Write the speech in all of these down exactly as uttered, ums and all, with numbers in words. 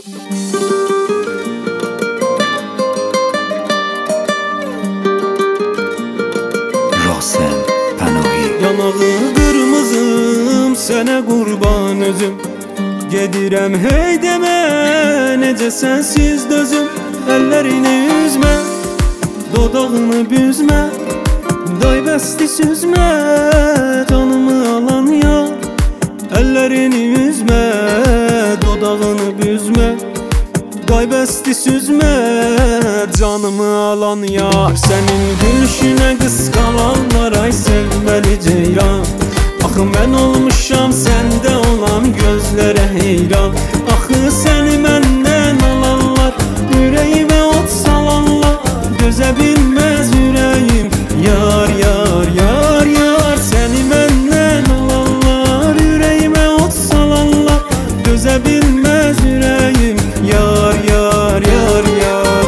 Rasim Pənahi. Yanağı qırmızım, sənə qurban özüm. Gedirəm hey demə, necə sənsiz dözüm. Əllərini üzmə, dodağını büzmə, day bəsti süzmə, canımı alan yar. Əllərini üzmə, dodağını büzmə, day bəsti süzmə, canımı alan yar. Sənin gülüşünə qısqalanlar, ay sevməli ceyran. Axı mən olmuşam səndə olan gözlərə heyran. Axı səni məndən alanlar, ürəyimə od salanlar, dözə bilməz ürəyim. Yar, yar, yar, yar, səni məndən alanlar, ürəyimə od salanlar, dözə bilməz ürəyim. Yar, yar, yar, yar.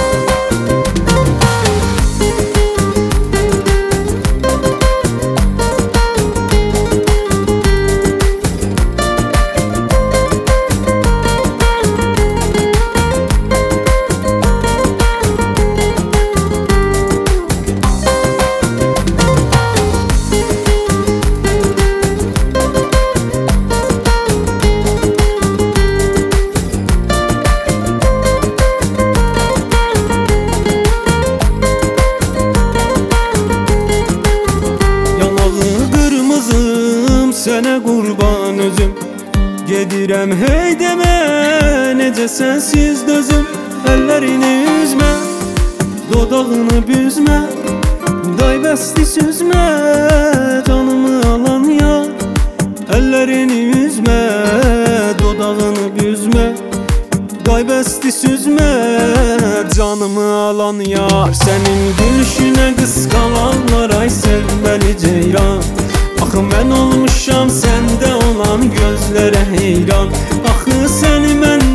Sənə qurban özüm. Gedirəm hey demə, necə sənsiz dözüm. Əllərini üzmə, dodağını büzmə, day bəsti süzmə, canımı alan yar. Əllərini üzmə, dodağını büzmə, day bəsti süzmə, canımı alan yar. Sənin gülüşünə qısqalanlar, ay sevməli ceyran. Axı mən olmuşam səndə olan gözlərə heyran. Axı səni mən